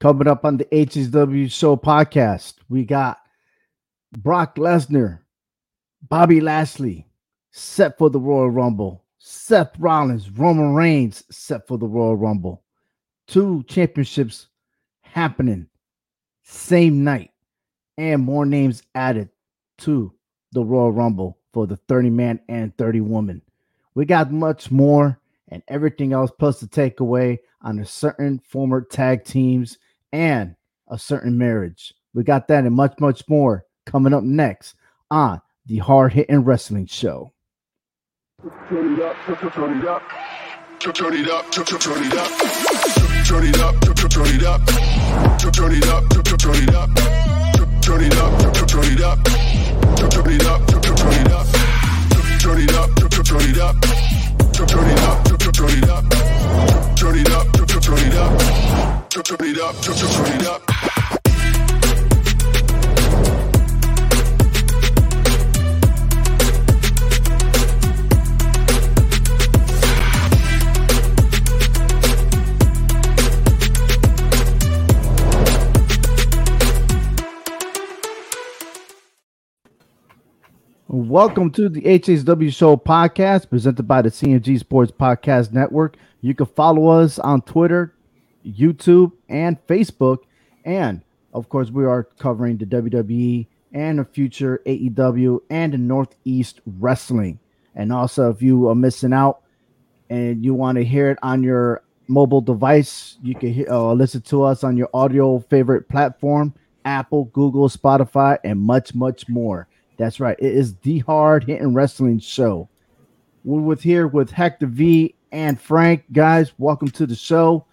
Coming up on the HSW Show podcast, we got Brock Lesnar, Bobby Lashley set for the Royal Rumble. Seth Rollins, Roman Reigns set for the Royal Rumble. Two championships happening same night, and more names added to the Royal Rumble for the 30-man and 30-woman. We got much more and everything else, plus the takeaway on a certain former tag teams and a certain marriage. We got that and much, much more coming up next on the Hard Hitting Wrestling Show. Turn it up, turn it up, turn it up, turn it up, turn it up, turn it up, turn it up, turn it up, turn it up, turn it up, turn it up, turn it up, turn it up, turn it up, turn it up, turn it up, turn it up, turn it up, turn it up, turn it up. Welcome to the HSW Show podcast presented by the CMG Sports Podcast Network. You can follow us on Twitter, YouTube, and Facebook. And, of course, we are covering the WWE and the future AEW and the Northeast Wrestling. And also, if you are missing out and you want to hear it on your mobile device, you can listen to us on your audio favorite platform, Apple, Google, Spotify, and much, much more. That's right. It is the Hard Hitting Wrestling Show. We're here with Hector V and Frank. Guys, welcome to the show.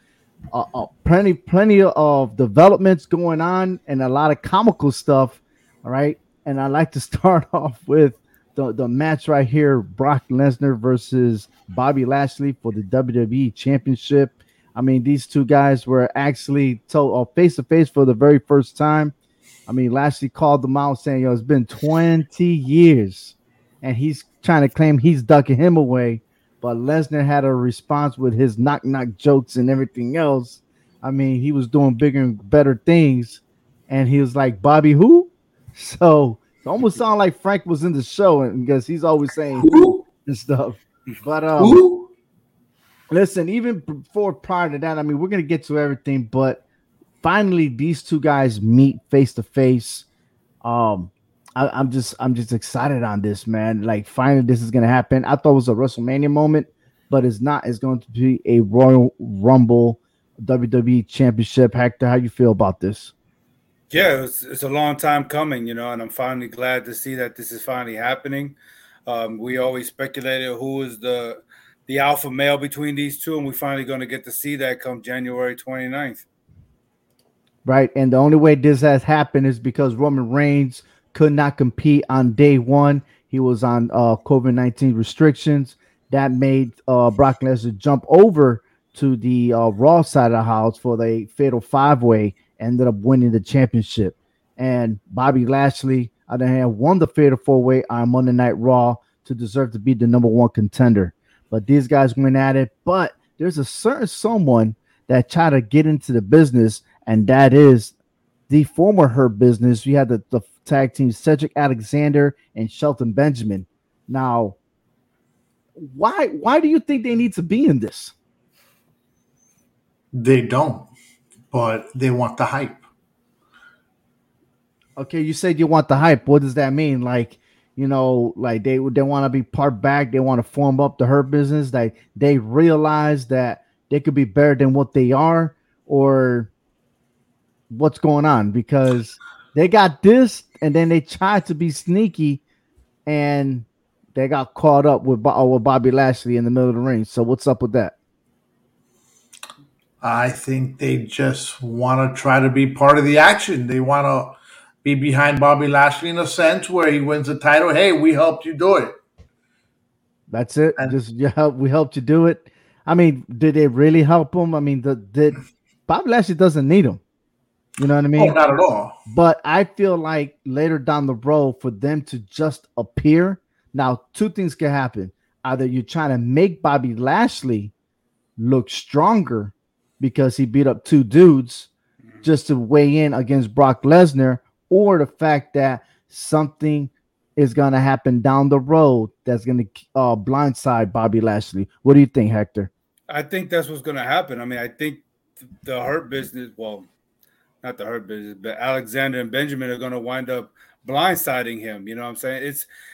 Plenty of developments going on and a lot of comical stuff. All right. And I'd like to start off with the match right here, Brock Lesnar versus Bobby Lashley for the WWE Championship. I mean, these two guys were actually told face-to-face for the very first time. I mean, Lashley called them out saying, it's been 20 years, and he's trying to claim he's ducking him away. But Lesnar had a response with his knock-knock jokes and everything else. I mean, he was doing bigger and better things, and he was like, Bobby who? So it almost sounded like Frank was in the show, and because he's always saying who and stuff. But listen, even prior to that, I mean, we're going to get to everything, but finally, these two guys meet face to face. I'm just excited on this, man. Like, finally, this is gonna happen. I thought it was a WrestleMania moment, but it's not. It's going to be a Royal Rumble WWE Championship. Hector, how you feel about this? Yeah, it's a long time coming, and I'm finally glad to see that this is finally happening. We always speculated who is the alpha male between these two, and we're finally going to get to see that come January 29th. Right, and the only way this has happened is because Roman Reigns could not compete on day one. He was on COVID-19 restrictions. That made Brock Lesnar jump over to the Raw side of the house for the Fatal 5-Way, ended up winning the championship. And Bobby Lashley, on the other hand, won the Fatal 4-Way on Monday Night Raw to deserve to be the number one contender. But these guys went at it. But there's a certain someone that tried to get into the business, and that is the former Hurt Business. We had the tag team Cedric Alexander and Shelton Benjamin. Now, why do you think they need to be in this? They don't, but they want the hype. Okay, you said you want the hype. What does that mean? Like, like they want to be part back. They want to form up the Hurt Business. Like, they realize that they could be better than what they are, or what's going on? Because they got this, and then they tried to be sneaky, and they got caught up with Bobby Lashley in the middle of the ring. So what's up with that? I think they just want to try to be part of the action. They want to be behind Bobby Lashley in a sense where he wins the title. Hey, we helped you do it. That's it. And we helped you do it. I mean, did they really help him? I mean, Bobby Lashley doesn't need him. You know what I mean? Oh, not at all. But I feel like later down the road, for them to just appear. Now, two things can happen. Either you're trying to make Bobby Lashley look stronger because he beat up two dudes, just to weigh in against Brock Lesnar, or the fact that something is going to happen down the road that's going to blindside Bobby Lashley. What do you think, Hector? I think that's what's going to happen. I mean, I think the Hurt Business, well, not the Hurt Business, but Alexander and Benjamin are going to wind up blindsiding him. You know what I'm saying?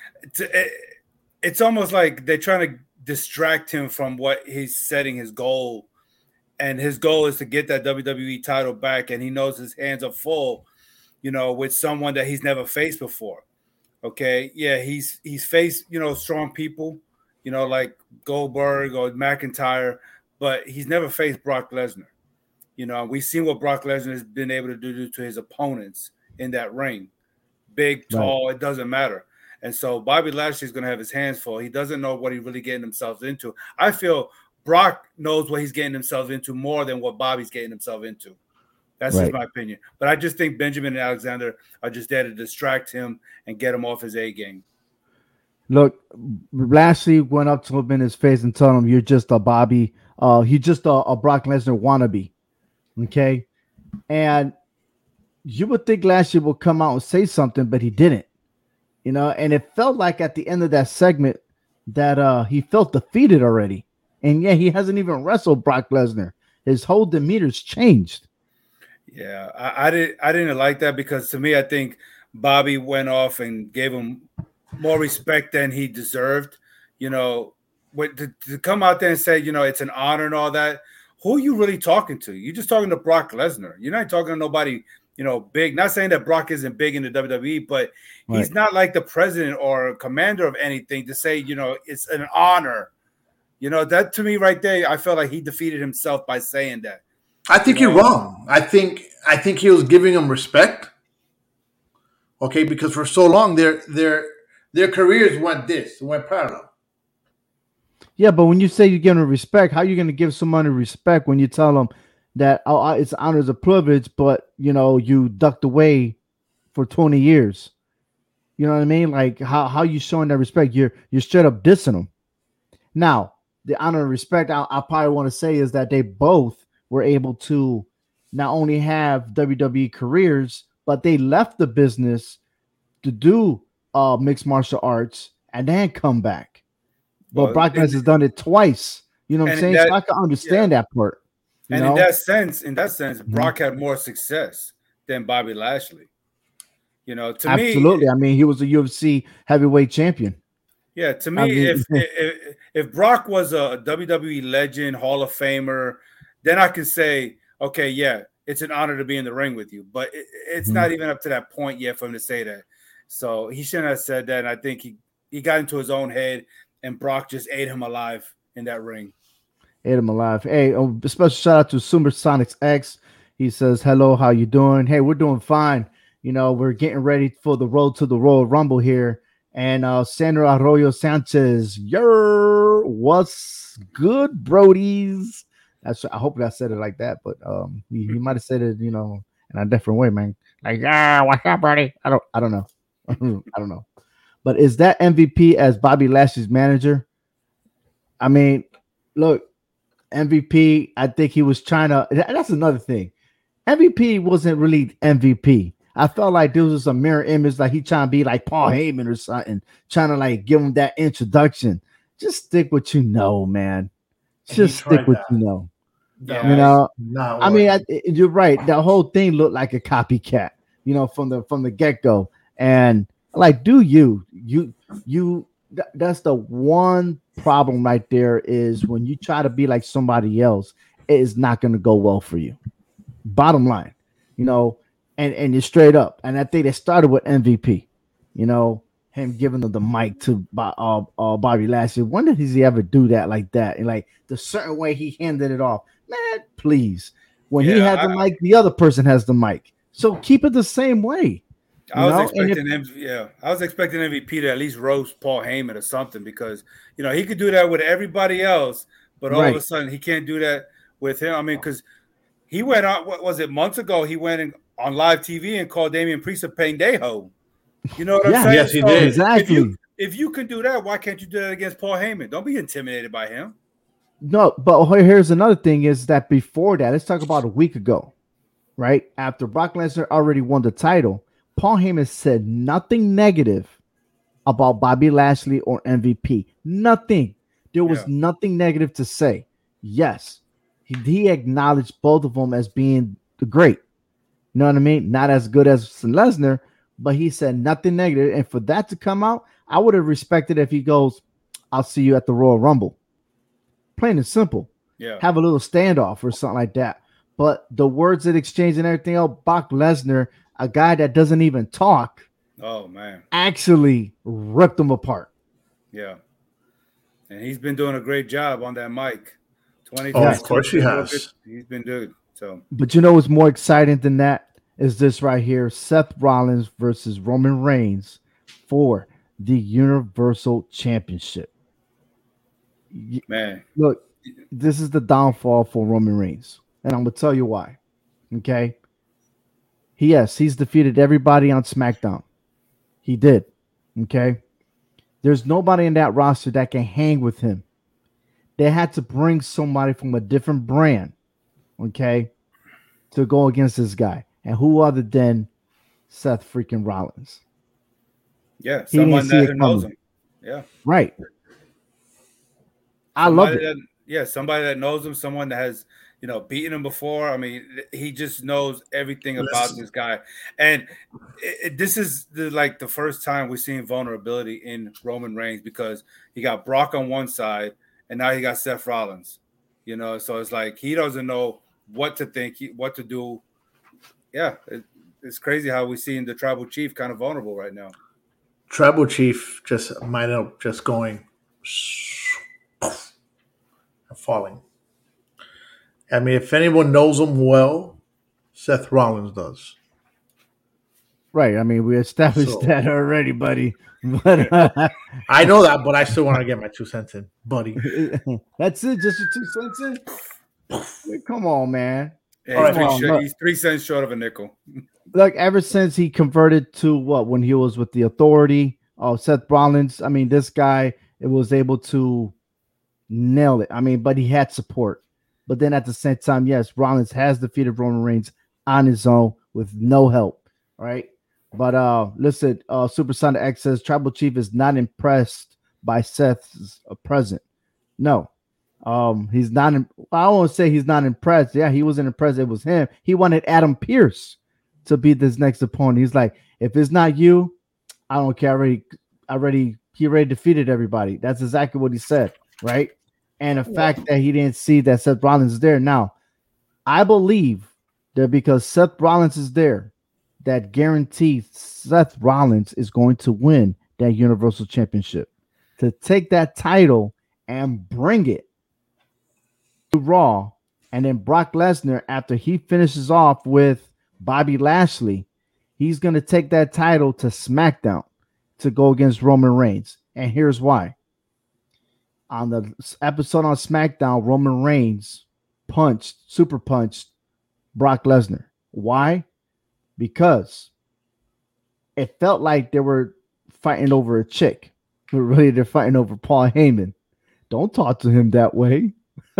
It's almost like they're trying to distract him from what he's setting his goal. And his goal is to get that WWE title back. And he knows his hands are full, you know, with someone that he's never faced before. Okay. Yeah. He's faced, you know, strong people, you know, like Goldberg or McIntyre, but he's never faced Brock Lesnar. You know, we've seen what Brock Lesnar has been able to do to his opponents in that ring. Big, tall, It doesn't matter. And so Bobby Lashley is going to have his hands full. He doesn't know what he's really getting himself into. I feel Brock knows what he's getting himself into more than what Bobby's getting himself into. That's just my opinion. But I just think Benjamin and Alexander are just there to distract him and get him off his A game. Look, Lashley went up to him in his face and told him, "You're just a Bobby. He's just a Brock Lesnar wannabe." Okay, and you would think Lashley would come out and say something, but he didn't. You know, and it felt like at the end of that segment that he felt defeated already. And yeah, he hasn't even wrestled Brock Lesnar. His whole demeanor's changed. Yeah, I didn't like that, because to me, I think Bobby went off and gave him more respect than he deserved. You know, to come out there and say, you know, it's an honor and all that. Who are you really talking to? You're just talking to Brock Lesnar. You're not talking to nobody, you know, big. Not saying that Brock isn't big in the WWE, but he's not like the president or commander of anything to say, you know, it's an honor. You know, that to me right there, I felt like he defeated himself by saying that. I think you're wrong. I think he was giving him respect. Okay, because for so long their careers went parallel. Yeah, but when you say you're giving respect, how are you going to give somebody respect when you tell them that it's an honor, it's a privilege, but you know you ducked away for 20 years? You know what I mean? Like how you showing that respect? You're straight up dissing them. Now, the honor and respect I probably want to say is that they both were able to not only have WWE careers, but they left the business to do mixed martial arts and then come back. But Brock Lesnar has done it twice. You know what I'm saying? So I can understand that part. And in that sense, Brock had more success than Bobby Lashley. You know, to me, absolutely. I mean, he was a UFC heavyweight champion. Yeah, to me, if Brock was a WWE legend, Hall of Famer, then I can say, okay, yeah, it's an honor to be in the ring with you. But it's not even up to that point yet for him to say that. So he shouldn't have said that. And I think he got into his own head, and Brock just ate him alive in that ring. Ate him alive. Hey, a special shout out to Supersonics X. He says, hello, how you doing? Hey, we're doing fine. You know, we're getting ready for the road to the Royal Rumble here. And Sandra Arroyo Sanchez, what's good, Brodies? I hope I said it like that, but he might have said it, you know, in a different way, man. Like, what's up, Brody? I don't know. I don't know. But is that MVP as Bobby Lashley's manager? I mean, look, MVP, I think he was trying to. That's another thing. MVP wasn't really MVP. I felt like there was just a mirror image, like he trying to be like Paul Heyman or something, trying to like give him that introduction. Just stick what you know, man. Just stick what you know. Yeah, you know, I mean, you're right. The whole thing looked like a copycat, you know, from the get-go. And like, that's the one problem right there is when you try to be like somebody else, it is not going to go well for you. Bottom line, you know. And you're straight up. And I think they started with MVP, you know, him giving the mic to Bobby Lashley. When did he ever do that like that? And like the certain way he handed it off, man, please. When he had the mic, the other person has the mic. So keep it the same way. I was expecting MVP to at least roast Paul Heyman or something, because, you know, he could do that with everybody else, but all of a sudden he can't do that with him. I mean, because he went on, what was it, months ago, he went on live TV and called Damian Priest a pendejo. You know what I'm saying? Yes, he did. Exactly. If you can do that, why can't you do that against Paul Heyman? Don't be intimidated by him. No, but here's another thing is that before that, let's talk about a week ago. right? After Brock Lesnar already won the title, Paul Heyman said nothing negative about Bobby Lashley or MVP. Nothing. There was Yeah. nothing negative to say. Yes, he acknowledged both of them as being great. You know what I mean? Not as good as Lesnar, but he said nothing negative. And for that to come out, I would have respected if he goes, I'll see you at the Royal Rumble. Plain and simple. Yeah. Have a little standoff or something like that. But the words that exchange and everything else, Brock Lesnar, a guy that doesn't even talk, Oh man. actually ripped him apart. Yeah. And he's been doing a great job on that mic. Oh, of course he real has. good. He's been good. So But you know what's more exciting than that is this right here: Seth Rollins versus Roman Reigns for the Universal Championship. man, Look, this is the downfall for Roman Reigns, and I'm gonna tell you why. Okay, he's defeated everybody on SmackDown. He did. Okay, there's nobody in that roster that can hang with him. They had to bring somebody from a different brand, okay, to go against this guy. And who other than Seth freaking Rollins? yeah, He didn't someone see that it knows coming. him. Yeah. Right. I love Somebody it. somebody that knows him, someone that has, beaten him before. I mean, he just knows everything about Listen. this guy. And this is the first time we're seeing vulnerability in Roman Reigns, because he got Brock on one side and now he got Seth Rollins. So it's like he doesn't know what to think, what to do. Yeah, it's crazy how we're seeing the tribal chief kind of vulnerable right now. Tribal Chief just might end up just going falling. I mean, if anyone knows him well, Seth Rollins does. Right. I mean, we established So- that already, buddy. But I know that, but I still want to get my 2 cents in, buddy. that's it. Just your 2 cents in. Come on, man. Yeah, All right, he's 3 cents short of a nickel. Look, ever since he converted to when he was with the Authority, Seth Rollins. I mean, this guy was able to nail it. I mean, but he had support. But then at the same time, yes, Rollins has defeated Roman Reigns on his own with no help. Right. But listen, Supersonic X says Tribal Chief is not impressed by Seth's present. No. He's not. I don't want to say he's not impressed. Yeah, he wasn't impressed. It was him. He wanted Adam Pearce to be this next opponent. He's like, if it's not you, I don't care. He already defeated everybody. That's exactly what he said, right? And the fact that he didn't see that Seth Rollins is there. Now, I believe that because Seth Rollins is there, that guarantees Seth Rollins is going to win that Universal Championship, to take that title and bring it to Raw. And then Brock Lesnar, after he finishes off with Bobby Lashley, he's going to take that title to SmackDown to go against Roman Reigns. And here's why. On the episode on SmackDown, Roman Reigns super punched Brock Lesnar. Why? Because it felt like they were fighting over a chick, but really they're fighting over Paul Heyman. Don't talk to him that way.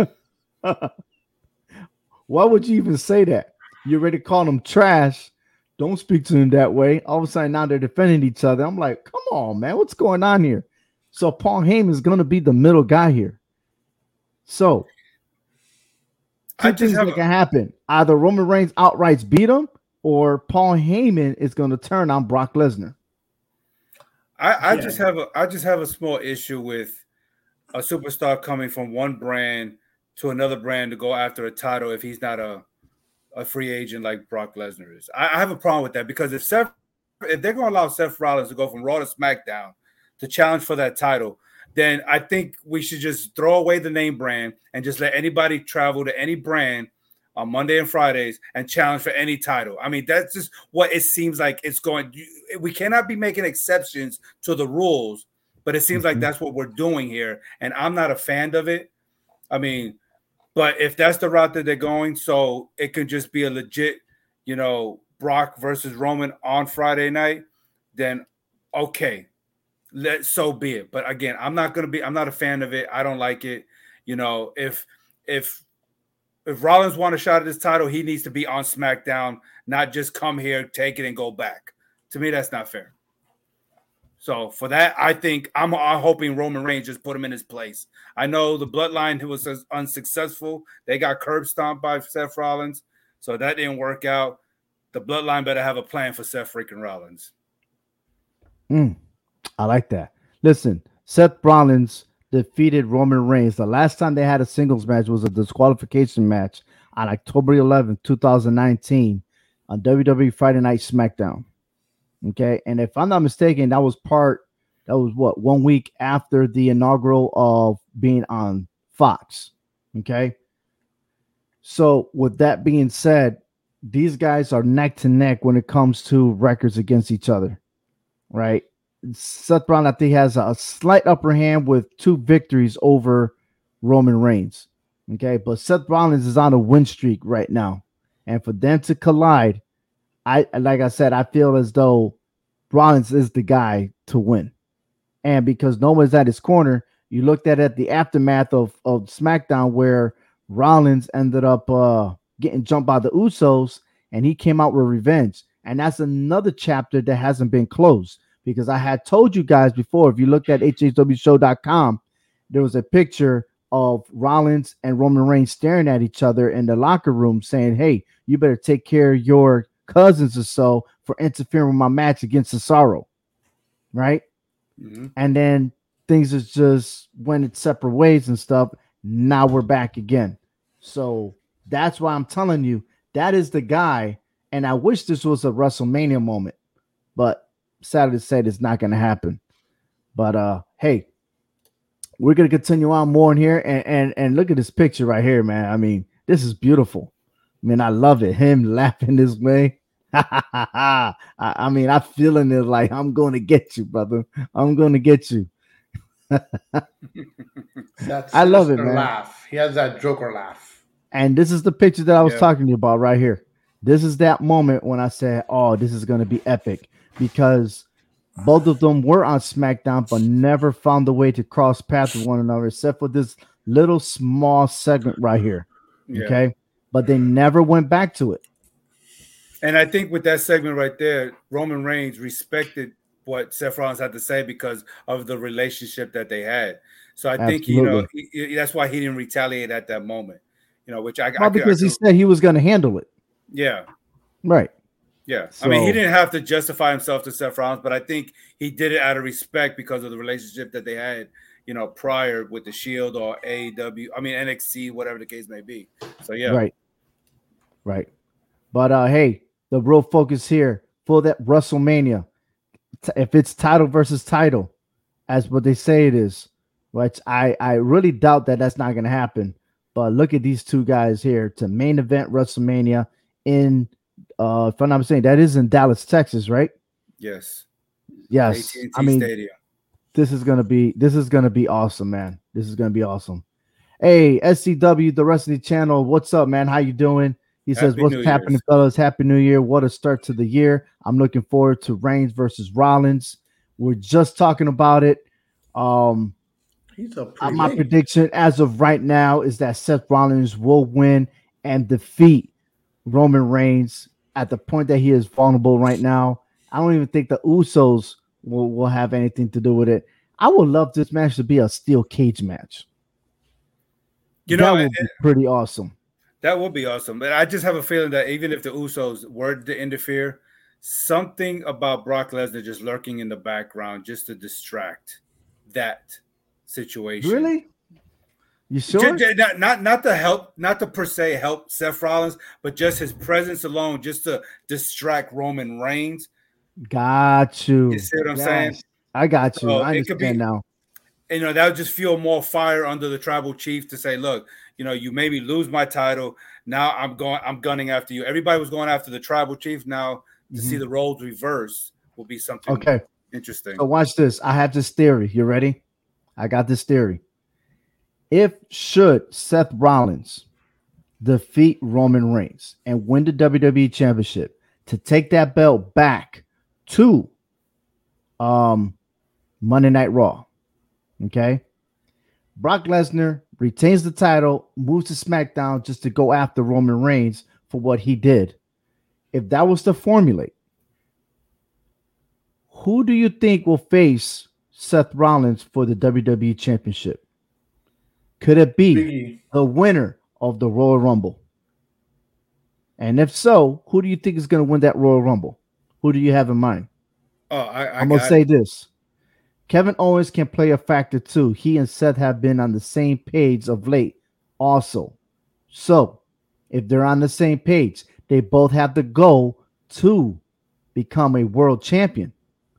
Why would you even say that? You already called him trash. Don't speak to him that way. All of a sudden now they're defending each other. I'm like, come on, man. What's going on here? So Paul Heyman is going to be the middle guy here. So two things that can happen. Either Roman Reigns outright beat him, or Paul Heyman is going to turn on Brock Lesnar. I just have a small issue with a superstar coming from one brand to another brand to go after a title if he's not a free agent like Brock Lesnar is. I have a problem with that, because if they're going to allow Seth Rollins to go from Raw to SmackDown to challenge for that title, then I think we should just throw away the name brand and just let anybody travel to any brand on Monday and Fridays and challenge for any title. I mean, that's just what it seems like it's going. We cannot be making exceptions to the rules, but it seems like that's what we're doing here, and I'm not a fan of it. I mean, but if that's the route that they're going, so it could just be a legit, Brock versus Roman on Friday night, then okay, so be it. But again, I'm not a fan of it. I don't like it. If if Rollins wants a shot at this title, he needs to be on SmackDown, not just come here, take it, and go back. To me, that's not fair. So for that, I think I'm hoping Roman Reigns just put him in his place. I know the Bloodline was unsuccessful. They got curb stomped by Seth Rollins, so that didn't work out. The Bloodline better have a plan for Seth freaking Rollins. I like that. Listen, Seth Rollins defeated Roman Reigns. The last time they had a singles match was a disqualification match on October 11th, 2019 on WWE Friday Night SmackDown. Okay, and if I'm not mistaken, that was 1 week after the inaugural of being on Fox. Okay, so with that being said, these guys are neck to neck when it comes to records against each other, right? Seth Rollins, I think, has a slight upper hand with 2 victories over Roman Reigns. Okay, but Seth Rollins is on a win streak right now, and for them to collide, like I said, I feel as though Rollins is the guy to win. And because no one's at his corner, you looked at the aftermath of SmackDown where Rollins ended up getting jumped by the Usos, and he came out with revenge. And that's another chapter that hasn't been closed, because I had told you guys before, if you looked at hhwshow.com, there was a picture of Rollins and Roman Reigns staring at each other in the locker room saying, hey, you better take care of your cousins or so for interfering with my match against Cesaro, right? Mm-hmm. And then things just went its separate ways and stuff. Now we're back again. So that's why I'm telling you, that is the guy. And I wish this was a WrestleMania moment, but sadly to say, it's not going to happen. But hey, we're going to continue on more in here, and look at this picture right here, man. I mean, this is beautiful. I mean, I love it. Him laughing this way. I mean, I'm feeling it like, I'm going to get you, brother. I'm going to get you. I love it, man. Laugh. He has that Joker laugh. And this is the picture that I was talking to you about right here. This is that moment when I said, oh, this is going to be epic, because both of them were on SmackDown, but never found a way to cross paths with one another, except for this little small segment right here. Yeah. Okay. But they never went back to it. And I think with that segment right there, Roman Reigns respected what Seth Rollins had to say because of the relationship that they had. So I think, that's why he didn't retaliate at that moment, which because he said he was going to handle it. Yeah. Right. Yeah. So, I mean, he didn't have to justify himself to Seth Rollins, but I think he did it out of respect because of the relationship that they had, prior with the Shield or AEW, NXT, whatever the case may be. So, yeah. Right. But, hey, the real focus here for that WrestleMania, if it's title versus title, as what they say it is, which I really doubt that's not going to happen. But look at these two guys here to main event WrestleMania in, if I'm not mistaken, that is in Dallas, Texas, right? Yes. AT&T Stadium. This is gonna be awesome, man. This is gonna be awesome. Hey, SCW, the Wrestling Channel, what's up, man? How you doing? He says, what's happening, fellas? Happy New Year. What a start to the year. I'm looking forward to Reigns versus Rollins. We're just talking about it. My prediction as of right now is that Seth Rollins will win and defeat Roman Reigns at the point that he is vulnerable right now. I don't even think the Usos will have anything to do with it. I would love this match to be a steel cage match. That would be pretty awesome. That would be awesome. But I just have a feeling that even if the Usos were to interfere, something about Brock Lesnar just lurking in the background just to distract that situation. Really? You sure? Not to help, not to per se help Seth Rollins, but just his presence alone, just to distract Roman Reigns. Got you. You see what I'm saying? I got you. I understand now. That would just fuel more fire under the tribal chief to say, look, you made me lose my title. Now I'm gunning after you. Everybody was going after the tribal chief. Now to see the roles reversed will be something interesting. So watch this. I have this theory. You ready? I got this theory. Should Seth Rollins defeat Roman Reigns and win the WWE Championship to take that belt back to Monday Night Raw, okay? Brock Lesnar retains the title, moves to SmackDown just to go after Roman Reigns for what he did. If that was to formulate, who do you think will face Seth Rollins for the WWE Championship? Could it be Biggie. the winner of the Royal Rumble? And if so, who do you think is going to win that Royal Rumble? Who do you have in mind? Oh, I I'm going to got say this. Kevin Owens can play a factor too. He and Seth have been on the same page of late also. So, if they're on the same page, they both have the goal to become a world champion.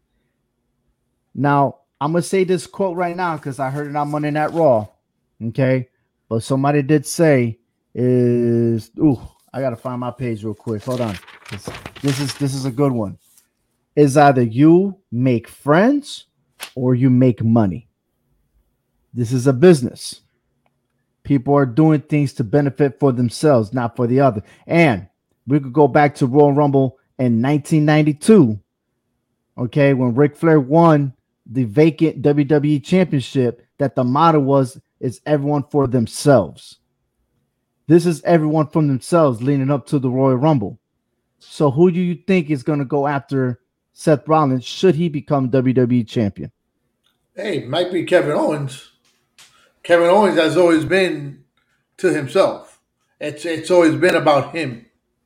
Now, I'm going to say this quote right now because I heard it on Monday Night Raw. Okay? But somebody did say is, I got to find my page real quick. Hold on. This is a good one. Is either you make friends or you make money. This is a business. People are doing things to benefit for themselves, not for the other. And we could go back to Royal Rumble in 1992, okay, when Ric Flair won the vacant WWE Championship, that the motto was, is everyone for themselves. This is everyone from themselves leading up to the Royal Rumble. So who do you think is going to go after Seth Rollins should he become WWE champion? Hey, might be Kevin Owens. Kevin Owens has always been to himself. It's always been about him.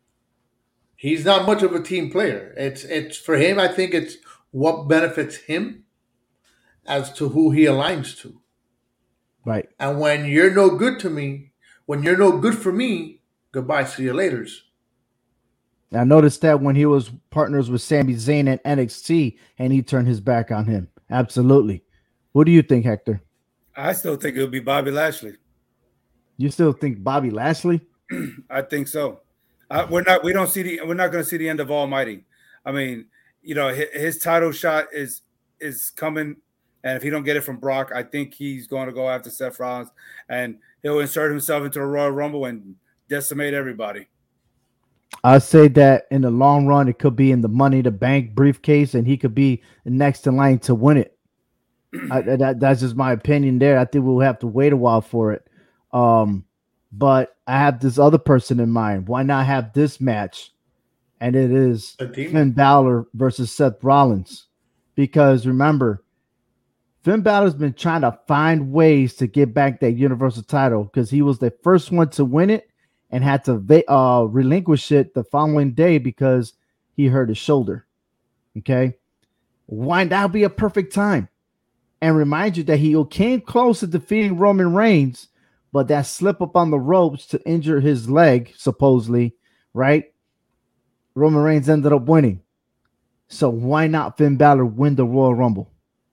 He's not much of a team player. It's for him. I think it's what benefits him as to who he aligns to. Right. And when you're no good to me, when you're no good for me, goodbye, see you laters. I noticed that when he was partners with Sami Zayn at NXT and he turned his back on him. Absolutely. What do you think, Hector? I still think it would be Bobby Lashley. You still think Bobby Lashley? I think so. We're not going to see the end of Almighty. I mean, his title shot is coming, and if he don't get it from Brock, I think he's going to go after Seth Rollins, and he'll insert himself into a Royal Rumble and decimate everybody. I say that in the long run, it could be in the Money in the Bank briefcase, and he could be next in line to win it. That's just my opinion there. I think we'll have to wait a while for it. But I have this other person in mind. Why not have this match? And it is Finn Balor versus Seth Rollins. Because remember, Finn Balor's been trying to find ways to get back that Universal title because he was the first one to win it and had to relinquish it the following day because he hurt his shoulder. Okay? Why that be a perfect time? And remind you that he came close to defeating Roman Reigns, but that slip up on the ropes to injure his leg, supposedly, right? Roman Reigns ended up winning. So why not Finn Balor win the Royal Rumble?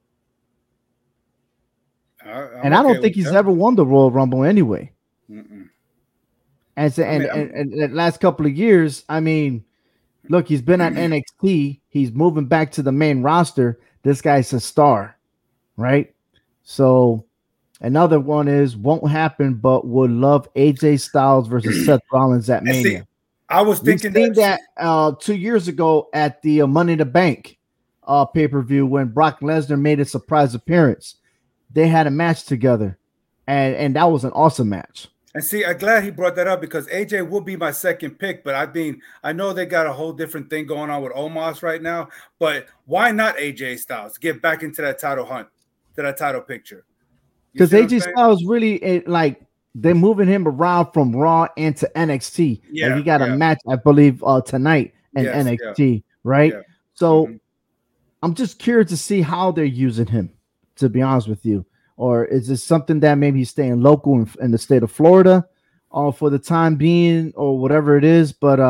And I don't think he's ever won the Royal Rumble anyway. Mm-mm. And the last couple of years, I mean, look, he's been at NXT. He's moving back to the main roster. This guy's a star, right? So another one is won't happen, but would love AJ Styles versus Seth Rollins at Mania. See, I was thinking that 2 years ago at the Money in the Bank pay-per-view when Brock Lesnar made a surprise appearance. They had a match together, and that was an awesome match. And see, I'm glad he brought that up because AJ will be my second pick, but I know they got a whole different thing going on with Omos right now, but why not AJ Styles get back into that title hunt, to that title picture? Because AJ Styles really, they're moving him around from Raw into NXT. Yeah, and he got a match, I believe, tonight in NXT, right? Yeah. So I'm just curious to see how they're using him, to be honest with you. Or is this something that maybe he's staying local in the state of Florida for the time being or whatever it is? But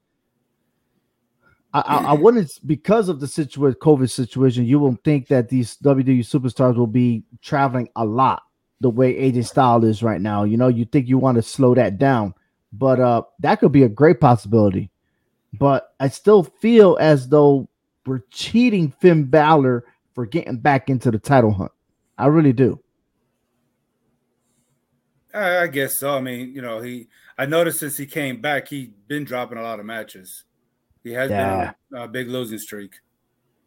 I wouldn't, because of the COVID situation, you won't think that these WWE superstars will be traveling a lot the way AJ Styles is right now. You think you want to slow that down, but that could be a great possibility. But I still feel as though we're cheating Finn Balor for getting back into the title hunt. I really do. I guess so. I mean, I noticed since he came back, he's been dropping a lot of matches. He has been on a big losing streak.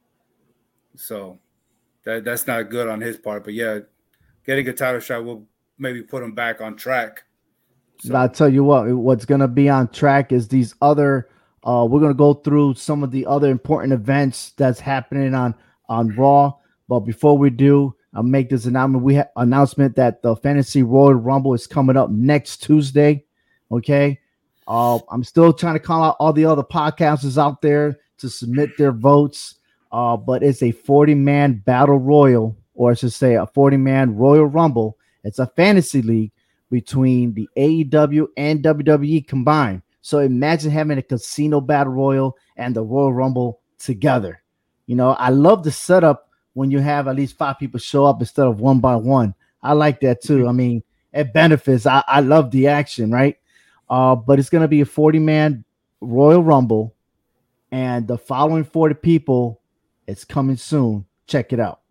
So that's not good on his part. But yeah, getting a title shot will maybe put them back on track. So I'll tell you what's going to be on track is these other. We're going to go through some of the other important events that's happening on Raw. But before we do, I'll make this announcement that the Fantasy Royal Rumble is coming up next Tuesday. Okay. I'm still trying to call out all the other podcasters out there to submit their votes. But it's a 40-man battle royal, or I should say a 40-man Royal Rumble. It's a fantasy league between the AEW and WWE combined. So imagine having a casino battle royal and the Royal Rumble together. I love the setup when you have at least 5 people show up instead of one by one. I like that too. I mean, it benefits. I love the action, right? But it's going to be a 40-man Royal Rumble, and the following 40 people, it's coming soon. Check it out.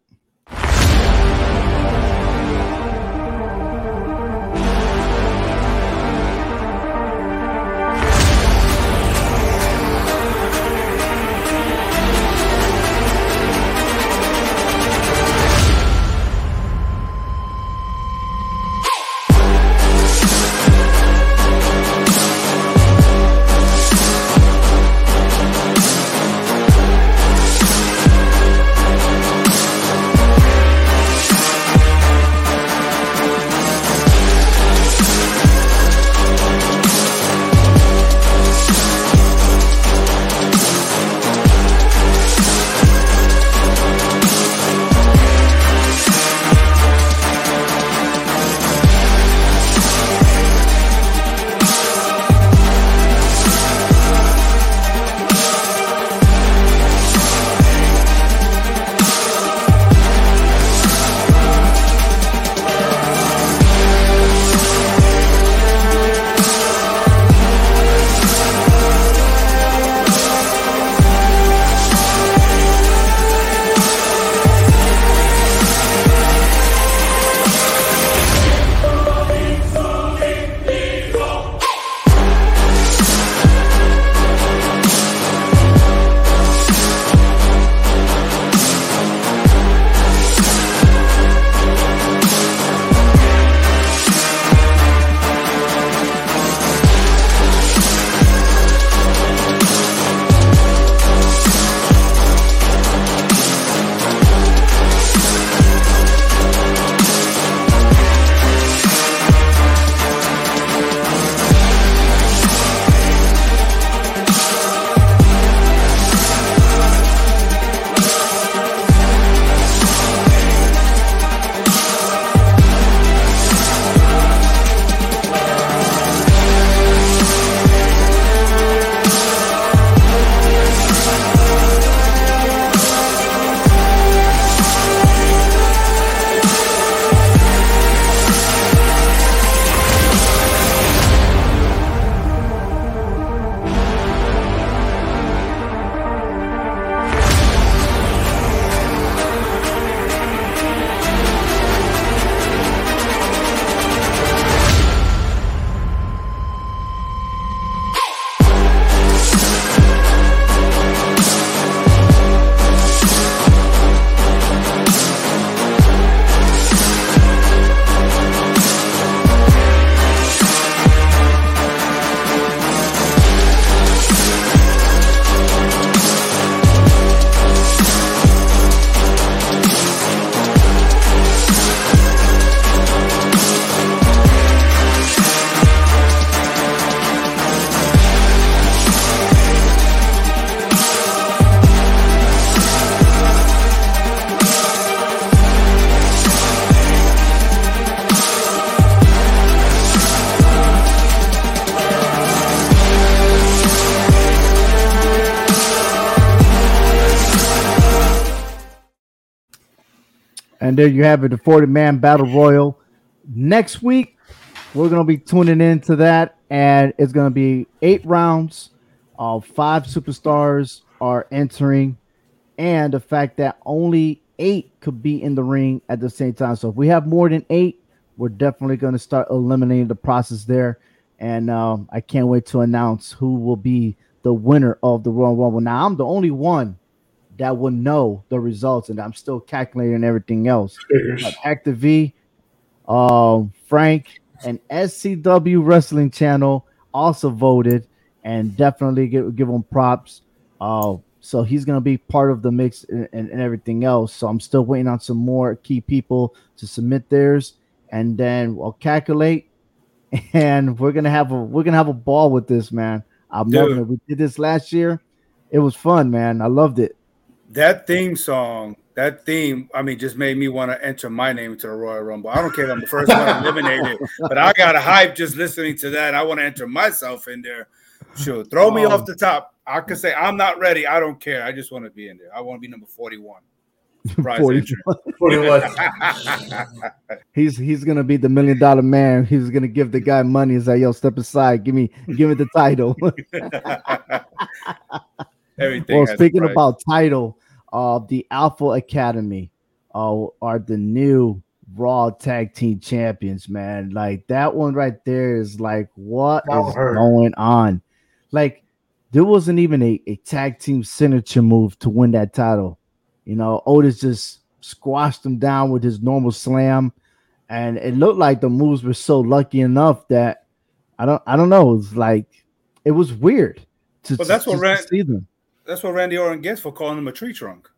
And there you have it, the 40-man battle royal. Next week, we're going to be tuning into that, and it's going to be 8 rounds. 5 superstars are entering, and the fact that only 8 could be in the ring at the same time. So if we have more than 8, we're definitely going to start eliminating the process there. And I can't wait to announce who will be the winner of the Royal Rumble. Now, I'm the only one that will know the results, and I'm still calculating everything else. But Hector V, Frank and SCW Wrestling Channel also voted and definitely give him props. So he's gonna be part of the mix and everything else. So I'm still waiting on some more key people to submit theirs, and then we'll calculate, and we're gonna have a ball with this, man. I'm loving Dude, it. We did this last year. It was fun, man. I loved it. that theme song, that theme, I mean, just made me want to enter my name into the Royal Rumble. I don't care if I'm the first one eliminated, but I got a hype just listening to that. I want to enter myself in there. Sure, throw me off the top. I could say I'm not ready. I don't care. I just want to be in there. I want to be number 41. Surprise 41. He's gonna be the $1 million man. He's gonna give the guy money and say, "Yo, step aside. Give me the title." Everything. Well, has a speaking price. about title, the Alpha Academy are the new Raw Tag Team Champions, man. Like that one right there is like, what That is hurt. going on? Like, there wasn't even a tag team signature move to win that title. Otis just squashed him down with his normal slam, and it looked like the moves were so lucky enough that I don't know. It was like it was weird to, But that's what to see them. That's what Randy Orton gets for calling him a tree trunk.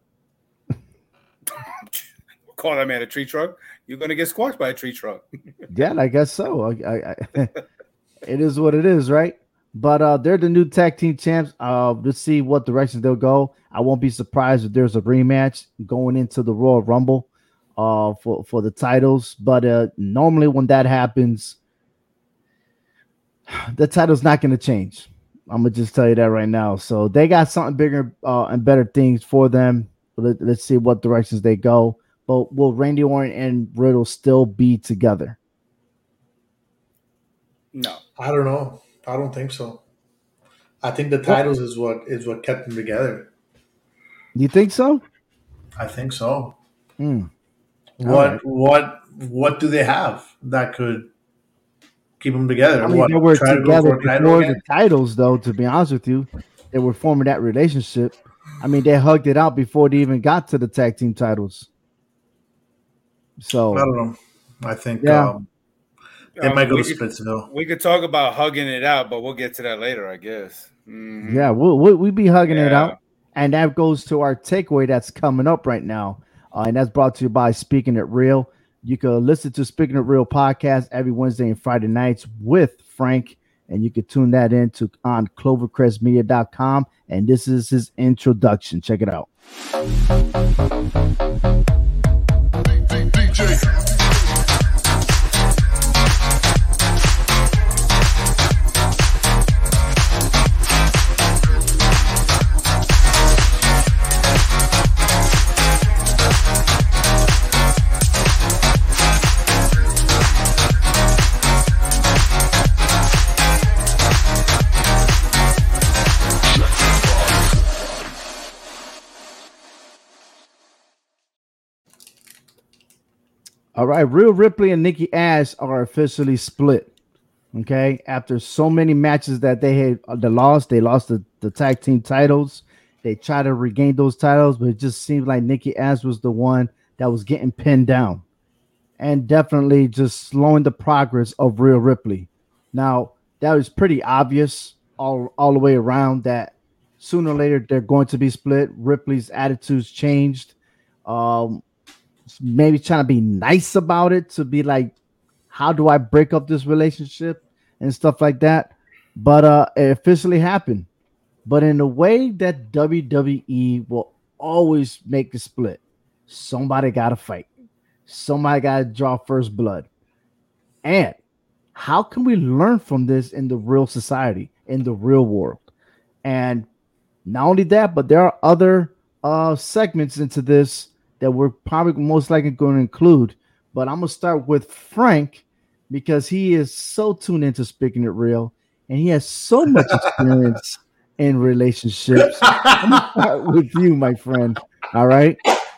Call that man a tree trunk. You're gonna get squashed by a tree trunk. Yeah, I guess so. It is what it is, right? But they're the new tag team champs. Let's see what direction they'll go. I won't be surprised if there's a rematch going into the Royal Rumble for the titles. But normally when that happens, the title's not going to change. I'm gonna just tell you that right now. So they got something bigger and better things for them. Let's see what directions they go. But will Randy Orton and Riddle still be together? No. I don't know. I don't think so. I think the titles is what kept them together. You think so? I think so. Hmm. What do they have that could keep them together? I mean, What, they were try to go together for a title before again? the titles, though. To be honest with you, they were forming that relationship. I mean, they hugged it out before they even got to the tag team titles. I So don't know. I think yeah, they might go we to could, Splitsville. we could talk about hugging it out, but we'll get to that later, I guess. Mhm. yeah, we'll be hugging it Yeah. out, and that goes to our takeaway that's coming up right now, and that's brought to you by Speaking It Real. You can listen to Speaking It Real podcast every Wednesday and Friday nights with Frank, and you can tune that into on clovercrestmedia.com. And this is his introduction. Check it out. DJ. All right, Rhea Ripley and Nikki Ash are officially split. Okay, after so many matches that they had they lost the tag team titles. They tried to regain those titles, but it just seemed like Nikki Ash was the one that was getting pinned down, and definitely just slowing the progress of Rhea Ripley. Now that was pretty obvious all the way around that sooner or later they're going to be split. Ripley's attitudes changed. Um, Maybe trying to be nice about it to be like, how do I break up this relationship and stuff like that. But it officially happened. But in a way that WWE will always make the split. Somebody got to fight. Somebody got to draw first blood. And how can we learn from this in the real society, in the real world? And not only that, but there are other segments into this that we're probably most likely going to include. But I'm going to start with Frank because he is so tuned into Speaking It Real and he has so much experience in relationships. I'm going to start with you, my friend. All right.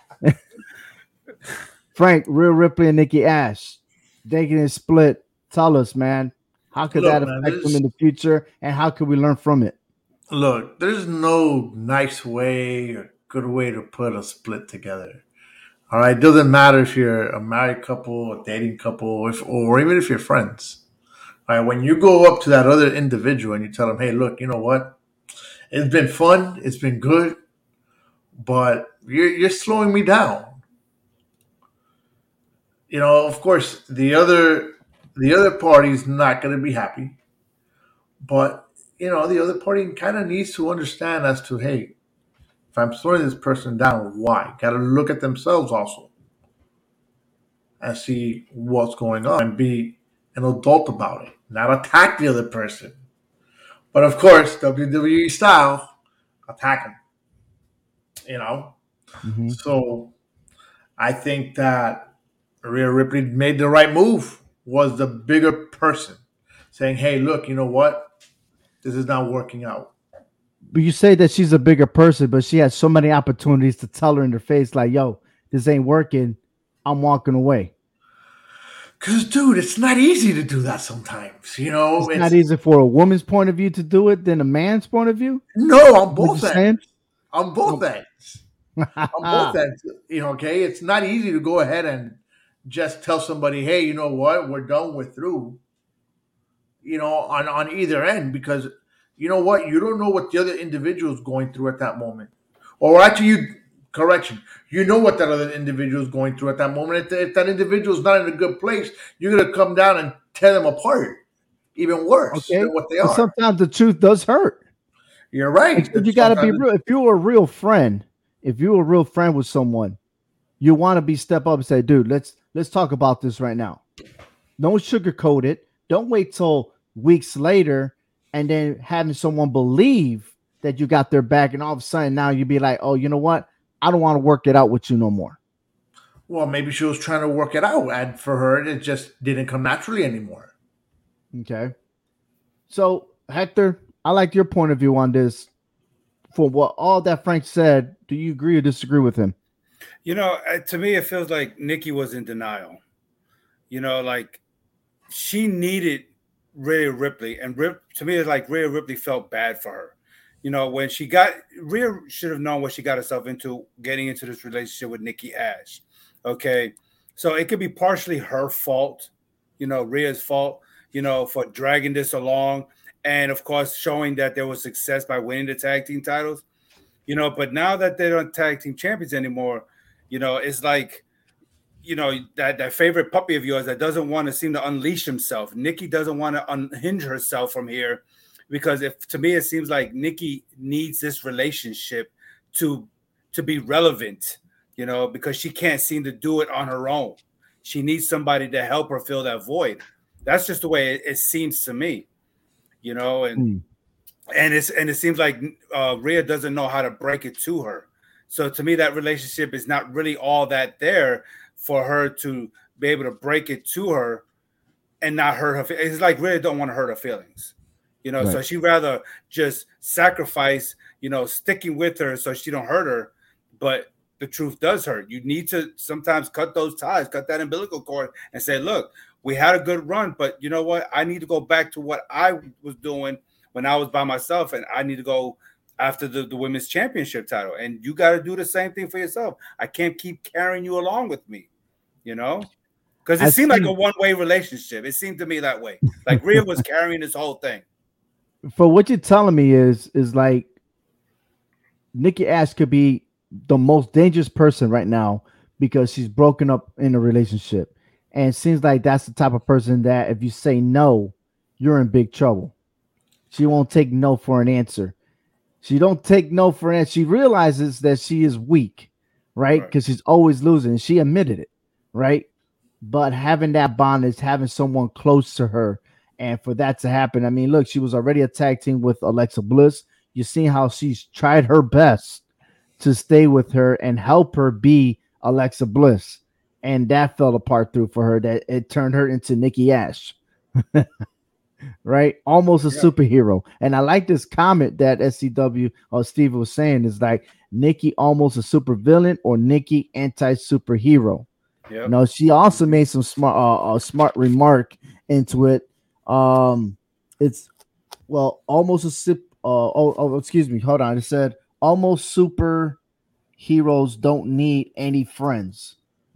Frank, Rhea Ripley and Nikki Ash, they getting split. Tell us, man, how could Look, that man, affect them in the future and how can we learn from it? Look, there's no nice way or good way to put a split together. All right, it doesn't matter if you're a married couple, a dating couple, or even if you're friends. All right, when you go up to that other individual and you tell them, "Hey, look, you know what? It's been fun, it's been good, but you're slowing me down." Of course, the other party's not going to be happy, but the other party kind of needs to understand as to, hey, if I'm slowing this person down, why? Got to look at themselves also and see what's going on and be an adult about it, not attack the other person. But of course, WWE style, attack them. You know, Hmm. so I think that Rhea Ripley made the right move. Was the bigger person saying, "Hey, look, you know what? This is not working out." But you say that she's a bigger person, but she had so many opportunities to tell her in her face, like, "Yo, this ain't working. I'm walking away." Because, dude, it's not easy to do that sometimes. It's not It's easy for a woman's point of view to do it than a man's point of view. no on What you both ends. saying? On both Um, ends. On both ends. Okay, it's not easy to go ahead and just tell somebody, "Hey, you know what? We're done. We're through." On either end, because you know what, you don't know what the other individual is going through at that moment, or actually, correction, you know what that other individual is going through at that moment. If that individual is not in a good place, you're going to come down and tear them apart, even worse than okay, what they but are. sometimes the truth does hurt. You're Like, right so that you got to be sometimes. real. If you're a real friend with someone, you want to be step up and say, "Dude, let's talk about this right now. Don't sugarcoat it. Don't wait till weeks later and then having someone believe that you got their back, and all of a sudden now you be like, oh, you know what? I don't want to work it out with you no more." Well, maybe she was trying to work it out, and for her it just didn't come naturally anymore. Okay. So, Hector, I like your point of view on this. For what all that Frank said, do you agree or disagree with him? To me, it feels like Nikki was in denial. Like she needed Rhea Ripley, and to me, it's like Rhea Ripley felt bad for her. When Rhea should have known what she got herself into getting into this relationship with Nikki Ash. Okay, so it could be partially her fault, Rhea's fault, for dragging this along, and of course showing that there was success by winning the tag team titles. But now that they're not tag team champions anymore, it's like that favorite puppy of yours that doesn't want to seem to unleash himself. Nikki doesn't want to unhinge herself from here, because if to me it seems like Nikki needs this relationship to be relevant, because she can't seem to do it on her own. She needs somebody to help her fill that void. That's just the way it seems to me, and Hmm. it seems like Rhea doesn't know how to break it to her. So to me, that relationship is not really all that there for her to be able to break it to her and not hurt her. It's like Rhea don't want to hurt her feelings, Right. So she rather just sacrifice, sticking with her so she don't hurt her. But the truth does hurt. You need to sometimes cut those ties, cut that umbilical cord, and say, look, we had a good run, but you know what? I need to go back to what I was doing when I was by myself, and I need to go after the women's championship title. And you got to do the same thing for yourself. I can't keep carrying you along with me, you know, because it I seemed like a see. one-way relationship. It seemed to me that way. Like Rhea was carrying this whole thing. For what you're telling me is like Nikki Ash could be the most dangerous person right now because she's broken up in a relationship. And it seems like that's the type of person that if you say no, you're in big trouble. She won't take no for an answer. She don't take no for an answer. She realizes that she is weak, right? Right. Because she's always losing. She admitted it, right? But having that bond is having someone close to her. And for that to happen, I mean, look, she was already a tag team with Alexa Bliss. You see how she's tried her best to stay with her and help her be Alexa Bliss. And that fell apart through for her. That it turned her into Nikki Ash, right? Almost a Yeah. superhero. And I like this comment that SCW or Steve was saying is like Nikki almost a super villain or Nikki anti superhero. Yep. No, she also made some smart remark into it. Um, it's well almost a sip. Excuse me. Hold on. It said almost super heroes don't need any friends.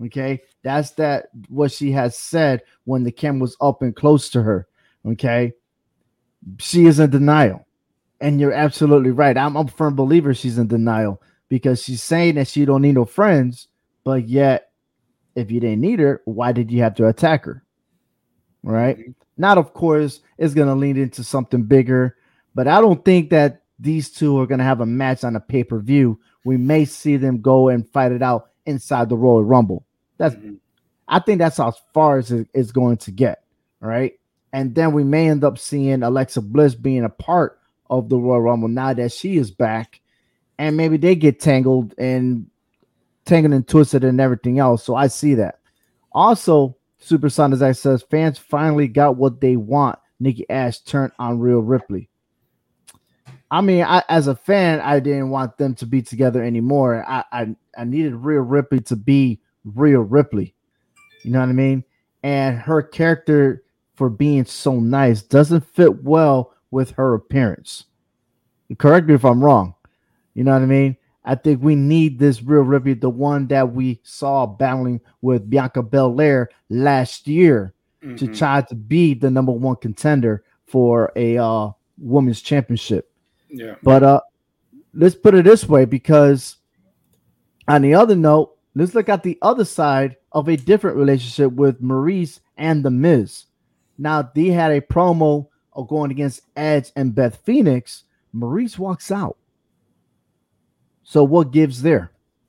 Okay, that's that what she has said when the camera was up and close to her. Okay, she is in denial, and you're absolutely right. I'm a firm believer she's in denial because she's saying that she don't need no friends, but yet if you didn't need her, why did you have to attack her? Right? Mhm. Not, of course, it's going to lead into something bigger, but I don't think that these two are going to have a match on a pay per view. We may see them go and fight it out inside the Royal Rumble. That's Mhm. I think that's as far as it's going to get. All right. And then we may end up seeing Alexa Bliss being a part of the Royal Rumble now that she is back. And maybe they get tangled and twisted and everything else. So I see that. Also, Super Son, as I says, fans finally got what they want. Nikki Ash turned on Rhea Ripley. I mean, as a fan, I didn't want them to be together anymore. I needed Rhea Ripley to be Rhea Ripley. You know what I mean? And her character for being so nice doesn't fit well with her appearance. Correct me if I'm wrong. You know what I mean? I think we need this Rhea Ripley, the one that we saw battling with Bianca Belair last year, to Mhm. try to be the number one contender for a women's championship. Yeah. But let's put it this way, because on the other note, let's look at the other side of a different relationship with Maurice and The Miz. Now, they had a promo of going against Edge and Beth Phoenix. Maurice walks out. So what gives there?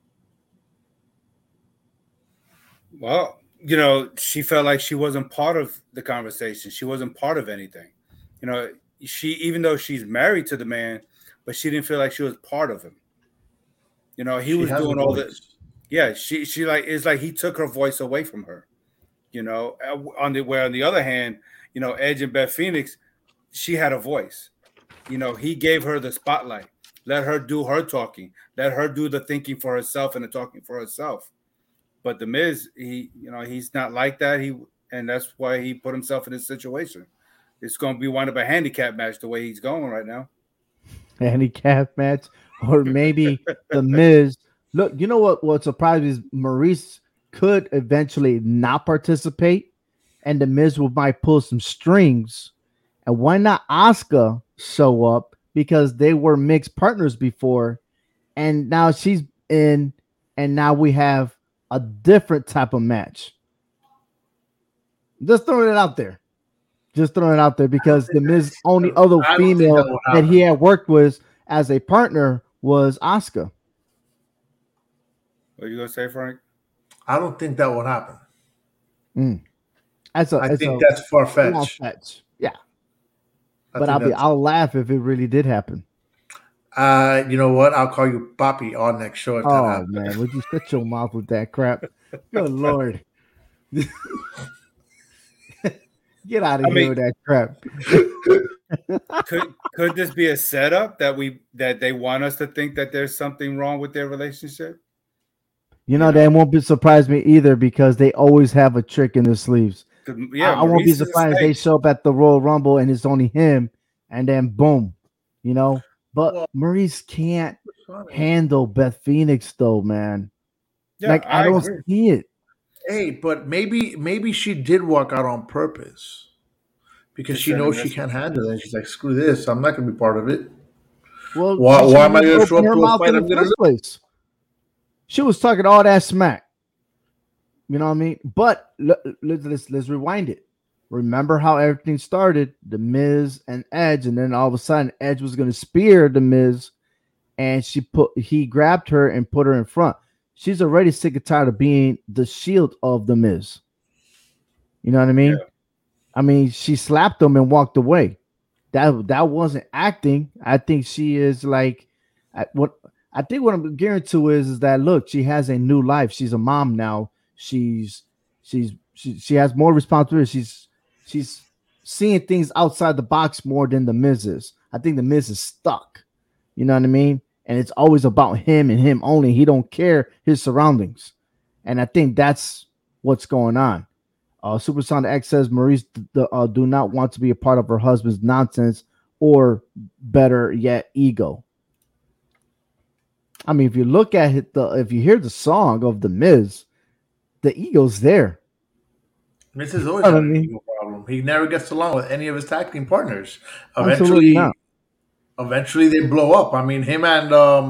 Well, she felt like she wasn't part of the conversation. She wasn't part of anything. You know, she even though she's married to the man, but she didn't feel like she was part of him. He She was has a doing all the voice. yeah. She like it's like he took her voice away from her. On the other hand, Edge and Beth Phoenix, she had a voice. He gave her the spotlight. Let her do her talking. Let her do the thinking for herself and the talking for herself. But the Miz, he's not like that. And that's why he put himself in this situation. It's going to be one of a handicap match the way he's going right now. Handicap match, or maybe The Miz. Look, you know what surprised me is Maurice could eventually not participate, and The Miz might pull some strings. And why not Asuka show up, because they were mixed partners before, and now she's in, and now we have a different type of match. Just throwing it out there. Just throwing it out there, because the Miz only other I don't think that female will that he happen. had worked with as a partner was Asuka. What are you going to say, Frank? I don't think that will happen. Mm. It's I a think that's far long fetched. fetch. Yeah, I but think that's. I'll laugh if it really did happen. You know what? I'll call you Poppy on next show if that Oh happens. man, would you shut your mouth with that crap? Good lord, get out of I here mean, with that crap. could this be a setup that they want us to think that there's something wrong with their relationship? You You know, that know, won't be surprise me either, because they always have a trick in their sleeves. 'Cause, I, yeah, I won't be Maurice is a surprised they snake. show up at the Royal Rumble and it's only him, and then boom, you know. But Well, Maurice can't it's funny. handle Beth Phoenix, though, man. Yeah, Like, I I don't agree. see it. Hey, but maybe she did walk out on purpose because To she send a knows she message. can't handle it. She's like, screw this. I'm not gonna be part of it. Well, Why she why shouldn't am I have gonna show opened up her to a mouth fight in the I'm gonna lose? first place. She was talking all that smack. You know what I mean? But let's rewind it. Remember how everything started? The Miz and Edge, and then all of a sudden, Edge was going to spear the Miz, and he grabbed her and put her in front. She's already sick and tired of being the shield of the Miz. You know what I mean? Yeah. I mean, she slapped him and walked away. That wasn't acting. I think she is like, what I think what I'm gearing to is that, look, she has a new life. She's a mom now. She has more responsibility. She's seeing things outside the box more than the Miz is. I think the Miz is stuck. You know what I mean? And it's always about him and him only. He don't care his surroundings. And I think that's what's going on. Supersonic X says Maurice do not want to be a part of her husband's nonsense, or better yet, ego. I mean, if you look at it, if you hear the song of the Miz, the ego's there. This has always You know had what I an mean? ego problem. He never gets along with any of his tag team partners. Absolutely Eventually, not. eventually they blow up. I mean, him and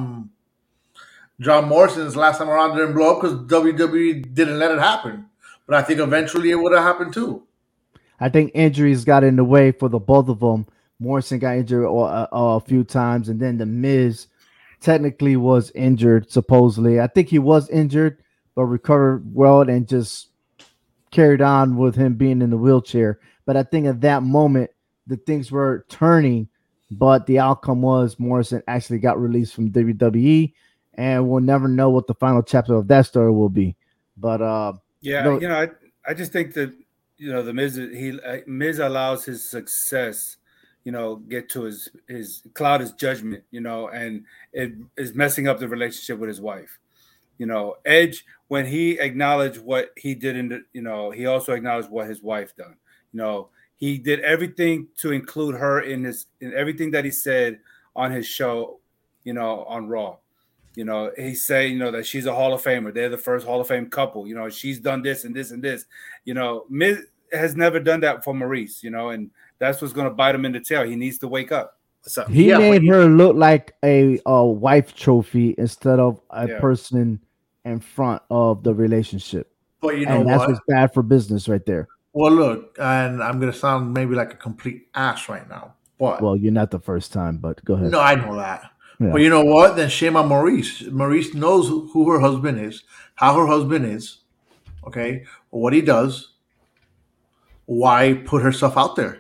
John Morrison's last time around didn't blow up because WWE didn't let it happen. But I think eventually it would have happened too. I think injuries got in the way for the both of them. Morrison got injured a few times, and then the Miz technically was injured. Supposedly, I think he was injured, but recovered well and just carried on with him being in the wheelchair. But I think at that moment, the things were turning, but the outcome was Morrison actually got released from WWE, and we'll never know what the final chapter of that story will be. But Yeah, no, I just think that the Miz allows his success, get to his cloud his judgment, and it is messing up the relationship with his wife. Edge, when he acknowledged what he did he also acknowledged what his wife done. He did everything to include her in everything that he said on his show, on Raw. He's saying, that she's a Hall of Famer. They're the first Hall of Fame couple. She's done this and this and this. Miz has never done that for Maurice, and that's what's going to bite him in the tail. He needs to wake up. What's up? he Yeah, but made her look like a wife trophy instead of a Yeah. person in front of the relationship. But you know And that's what? what's bad for business right there. Well, look, and I'm going to sound maybe like a complete ass right now. But Well, you're not the first time, but go ahead. no, I know that. Yeah. But you know what? Then shame on Maurice. Maurice knows who her husband is, how her husband is, okay, what he does. Why put herself out there?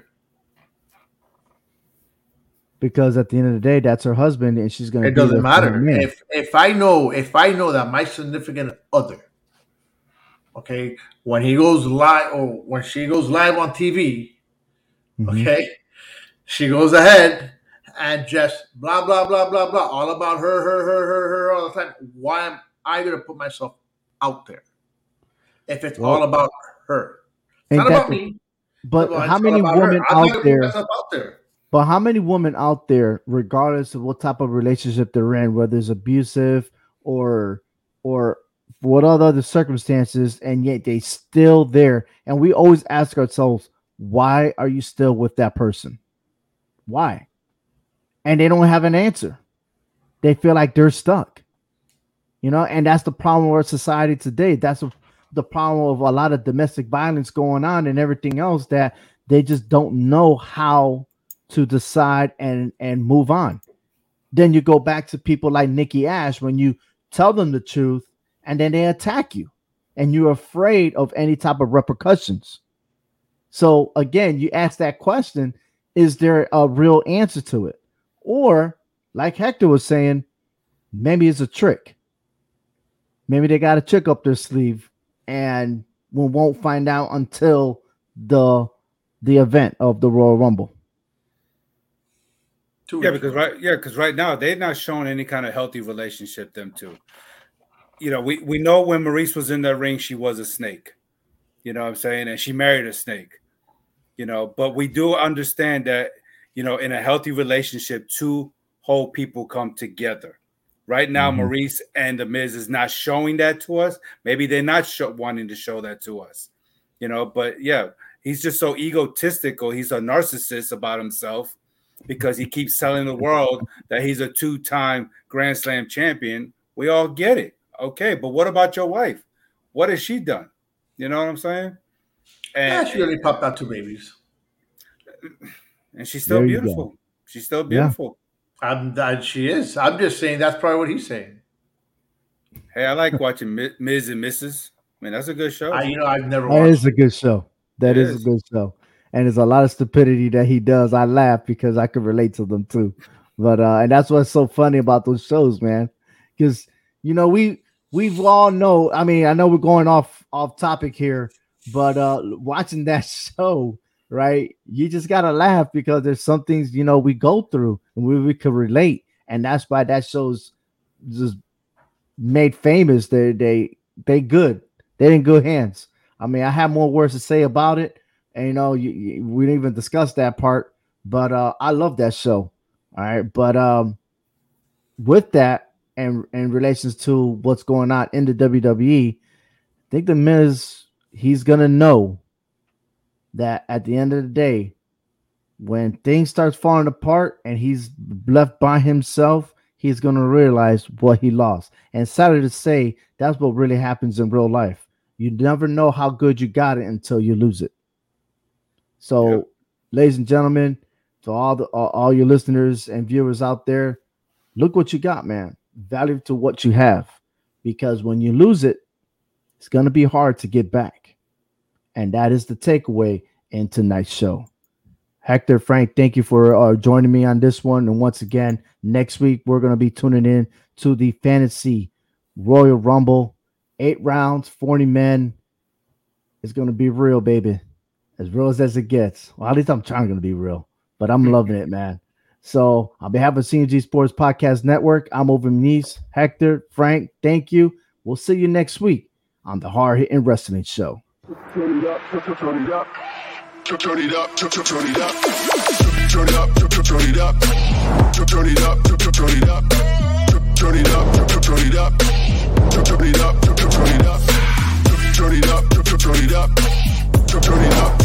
Because at the end of the day, that's her husband, and she's going to It be doesn't with her matter. man. If I know that my significant other, okay, when he goes live or when she goes live on TV, Mhm. okay, she goes ahead and just blah blah blah blah blah, all about her all the time. Why am I gonna put myself out there if it's Well, all about her? It's ain't not that about the, me. but It's how all many about her. women I'm not out gonna put there? myself out there. But how many women out there, regardless of what type of relationship they're in, whether it's abusive or what other circumstances, and yet they still there, and we always ask ourselves, why are you still with that person? Why? And they don't have an answer. They feel like they're stuck. And that's the problem with our society today. That's the problem of a lot of domestic violence going on and everything else, that they just don't know how to decide and move on. Then you go back to people like Nikki Ash when you tell them the truth and then they attack you and you're afraid of any type of repercussions. So again, you ask that question, is there a real answer to it? Or like Hector was saying, maybe it's a trick. Maybe they got a trick up their sleeve and we won't find out until the event of the Royal Rumble. Yeah, because right now they're not showing any kind of healthy relationship. Them two, we know when Maurice was in that ring, she was a snake. You know what I'm saying, and she married a snake. But we do understand that in a healthy relationship, two whole people come together. Right now, Maurice and the Miz is not showing that to us. Maybe they're not wanting to show that to us. But yeah, he's just so egotistical. He's a narcissist about himself, because he keeps telling the world that he's a 2-time Grand Slam champion. We all get it. Okay, but what about your wife? What has she done? You know what I'm saying? And she only popped out 2 babies. And she's still beautiful. She's still beautiful. She is. I'm just saying that's probably what he's saying. Hey, I like watching Ms. and Mrs. I mean, that's a good show. I've never watched. That is a good show. That is a good show. And there's a lot of stupidity that he does. I laugh because I can relate to them too. But and that's what's so funny about those shows, man. Because we've all know. I mean, I know we're going off topic here, but watching that show, right? You just gotta laugh because there's some things we go through and we could relate, and that's why that show's just made famous. They good. They're in good hands. I mean, I have more words to say about it. And we didn't even discuss that part, but I love that show. All right, but with that, and in relations to what's going on in the WWE, I think the Miz, he's gonna know that at the end of the day, when things starts falling apart and he's left by himself, he's gonna realize what he lost. And sadly to say, that's what really happens in real life. You never know how good you got it until you lose it. So, ladies and gentlemen, to all your listeners and viewers out there, look what you got, man. Value to what you have, because when you lose it, it's going to be hard to get back. And that is the takeaway in tonight's show. Hector, Frank, thank you for joining me on this one. And once again, next week, we're going to be tuning in to the Fantasy Royal Rumble. 8 rounds, 40 men. It's going to be real, baby. As real as it gets. Well, at least I'm trying to be real. But I'm loving it, man. So on behalf of CNG Sports Podcast Network, I'm Over Muniz. Hector, Frank, thank you. We'll see you next week on the Hard Hitting Wrestling Show. Turn it up, turn it up, turn it up, turn it up, turn it up, turn it up, turn it up, turn it up, turn it up, turn it up, turn it up, turn it up, turn it up, turn it up, turn it up.